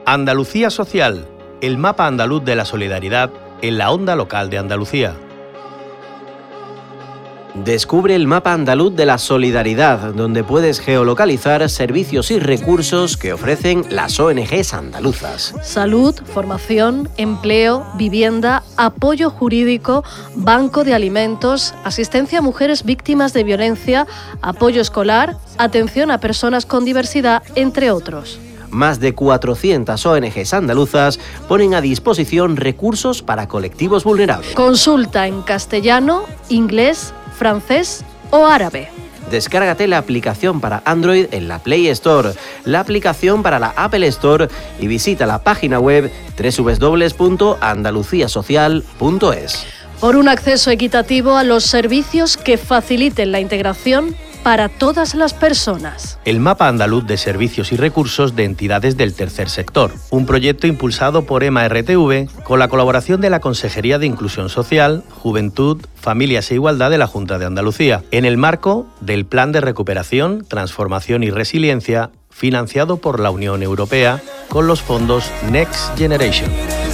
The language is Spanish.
Andalucía Social, el mapa andaluz de la solidaridad en la onda local de Andalucía. Descubre el mapa andaluz de la solidaridad, donde puedes geolocalizar servicios y recursos que ofrecen las ONGs andaluzas. Salud, formación, empleo, vivienda, apoyo jurídico, banco de alimentos, asistencia a mujeres víctimas de violencia, apoyo escolar, atención a personas con diversidad, entre otros. Más de 400 ONGs andaluzas ponen a disposición recursos para colectivos vulnerables. Consulta en castellano, inglés, francés o árabe. Descárgate la aplicación para Android en la Play Store, la aplicación para la Apple Store y visita la página web www.andaluciasocial.es. Por un acceso equitativo a los servicios que faciliten la integración para todas las personas. El mapa andaluz de servicios y recursos de entidades del tercer sector, un proyecto impulsado por EMA-RTV con la colaboración de la Consejería de Inclusión Social, Juventud, Familias e Igualdad de la Junta de Andalucía, en el marco del Plan de Recuperación, Transformación y Resiliencia, financiado por la Unión Europea con los fondos Next Generation.